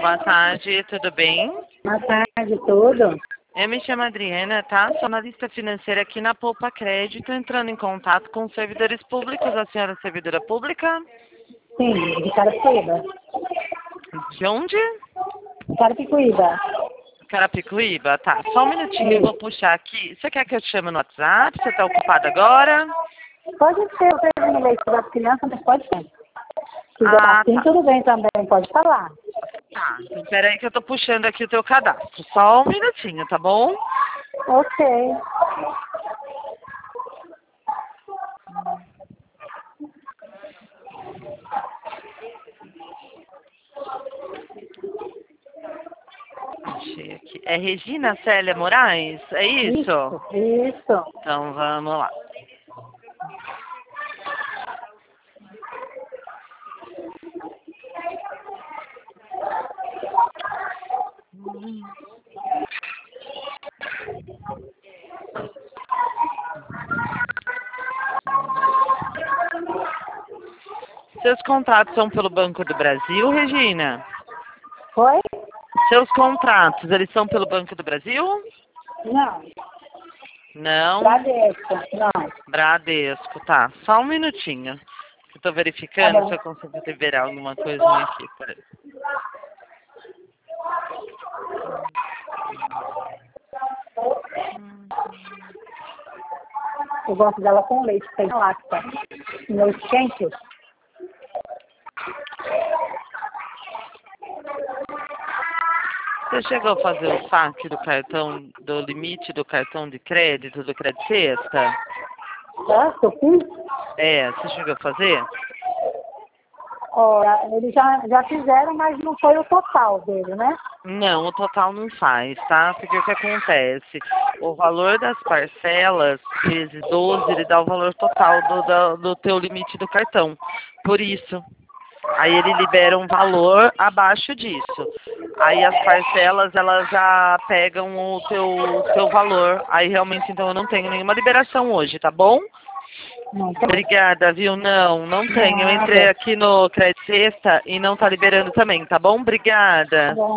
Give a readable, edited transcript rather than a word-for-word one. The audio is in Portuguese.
Boa tarde, tudo bem? Boa tarde, tudo? Eu me chamo Adriana, tá? Sou analista financeira aqui na Poupa Crédito, entrando em contato com os servidores públicos. A senhora é servidora pública? Sim, de Carapicuíba. De onde? Carapicuíba. Carapicuíba? Tá, só um minutinho, eu vou puxar aqui. Você quer que eu te chame no WhatsApp? Você tá ocupada agora? Pode ser, eu tenho leite das crianças, mas pode ser. Se quiser Ah, assim, tá. tudo bem também, pode falar. Tá, então peraí que eu tô puxando aqui o teu cadastro. Só um minutinho, tá bom? Ok. Achei aqui. É Regina Célia Moraes? É isso? Isso. Então vamos lá. Seus contratos são pelo Banco do Brasil, Regina? Foi? Seus contratos, eles são pelo Banco do Brasil? Não. Não. Bradesco. Não. Bradesco, tá. Só um minutinho. Eu tô Tá verificando se bom. eu consigo liberar alguma coisinha aqui. Peraí. Eu gosto dela com leite, sem lacta. Leite quente. Você chegou a fazer o saque do cartão, do limite do cartão de crédito, do Crédito Sexta? Tá? Eu fiz? É, você chegou a fazer? Ora, eles já fizeram, mas não foi o total dele, né? Não, o total não faz, tá? Porque o que acontece? O valor das parcelas, vezes 12, ele dá o valor total do teu limite do cartão. Por isso. Aí ele libera um valor abaixo disso. Aí as parcelas, elas já pegam o teu valor. Aí realmente, então, eu não tenho nenhuma liberação hoje, tá bom? Não tem Obrigada, viu? Não tenho. Eu entrei nada. aqui no Crédito Sexta e não tá liberando também, tá bom? Tá Obrigada. bom.